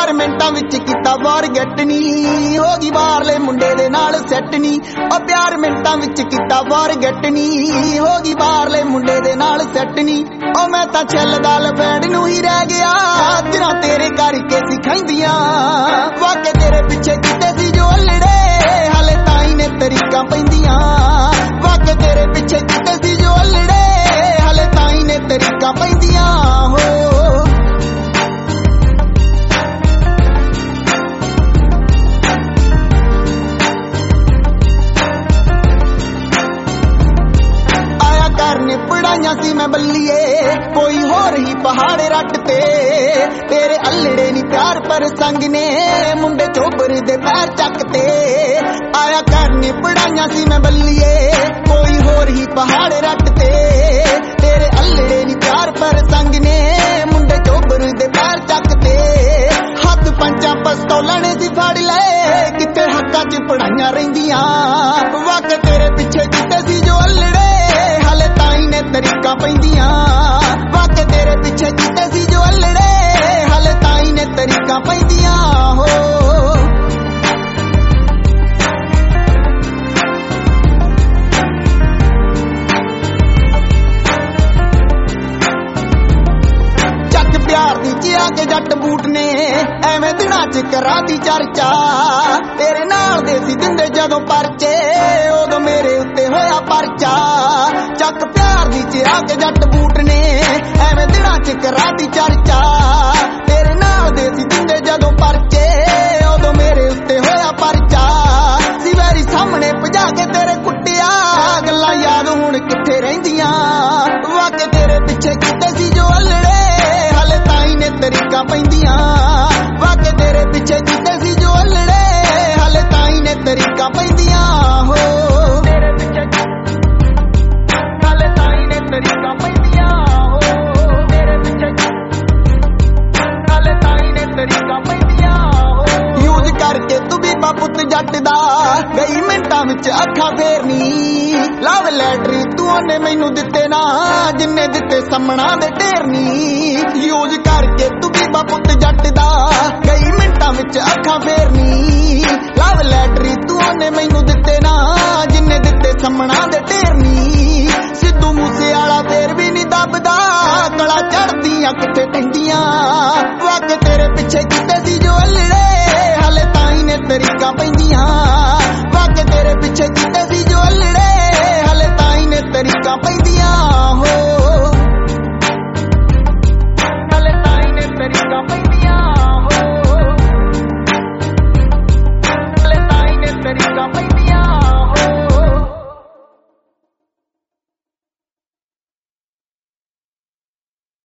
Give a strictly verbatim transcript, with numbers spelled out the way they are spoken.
प्यार मिंटां विच कीता फॉरगेट नी हो गई बाहरले मुंडे दे नाल सैट नी ओ प्यार मिंटां विच कीता फॉरगेट नी हो गई बाहरले मुंडे दे नाल सैट नी ओ मैं तां छलदा लफैंड नूं ही रह गया जिन्हां तेरे करके सिखाइंदियां वाके तेरे पिछे किते सी जो अल्लड़े हाले ताई ने तरीकां पैंदियां वाके तेरे पिछे किते सी जो अल्लड़े हाले ताई ने तरीकां पैंदियां हो पढ़ाइया सी मैं बल्लिए कोई होर ही पहाड़े रट ते तेरे अल्लड़े नी प्यार पर संग ने मुंडे चोबर दे पैर चकते आया करने पढ़ाइया सी मैं बल्लिए कोई होर ही पहाड़े रट ते तेरे अल्लड़े नी प्यार पर संग ने मुंडे चोबर दे पैर चकते हथ पंचा पस्तौलां ने सी फड़ ले किते हक्कां च पढ़ाइयां रहिंदियां वाके तेरे पिछे किते सी जो अल्लड़े हाले ताई ने तरीकां पैंदियां वाके तेरे पिछे किते सी जो अल्लड़े हाले ताई ने तरीकां पैंदियां हो जट प्यार दी चिया के जट बूट ने एवें दिनां च कराती चर्चा तेरे नाल दे सी दिंदे जदों परचे उदों मेरे उत्ते होया परचा चक प्यार दी चिया के जट बूट ने एवें दिनां च कराती चर्चा तेरे नाल दे सी दिंदे जदों परचे उदों मेरे उत्ते होया परचा सी वैरी सामने भजा के तेरे कुट्टिया गल्लां याद हुण कित्थे रहिंदियां वाके तेरे पिछे किते सी जो अल्लड़े हाले ताई ने तरीकां पैंदियां वाके तेरे पिछे किते सी जो अल्लड़े हाले ताई ने तरीकां पैंदियां हो तेरे पिछे हाले ताई ने तरीकां पैंदियां हो तेरे पिछे हाले ताई ने तरीकां पैंदियां हो यूज करके तू भी पुत जट दा गई मिंटां विच अखां फेरनी लव लैटर तू ओने मैनू दिते ना जिन्ने दिते समणा दे ढेरनी यूज करके तू भी